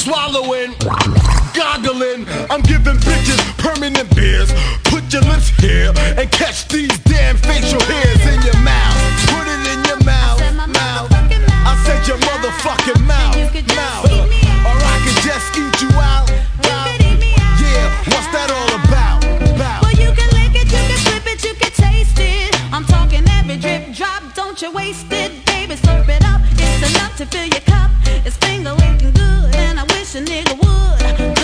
swallowing, goggling. I'm giving bitches permanent beers. Put your lips here and catch these damn facial hairs in your mouth. Put it in your mouth, mouth. I said your motherfucking mouth, mouth. Or I can just eat you out, out. Yeah, what's that all about? Well, you can lick it, you can flip it, you can taste it. I'm talking every drip drop, don't you waste it, baby, slurp it up. It's enough to fill your cup. It's finger licking good, and I wish a nigga would.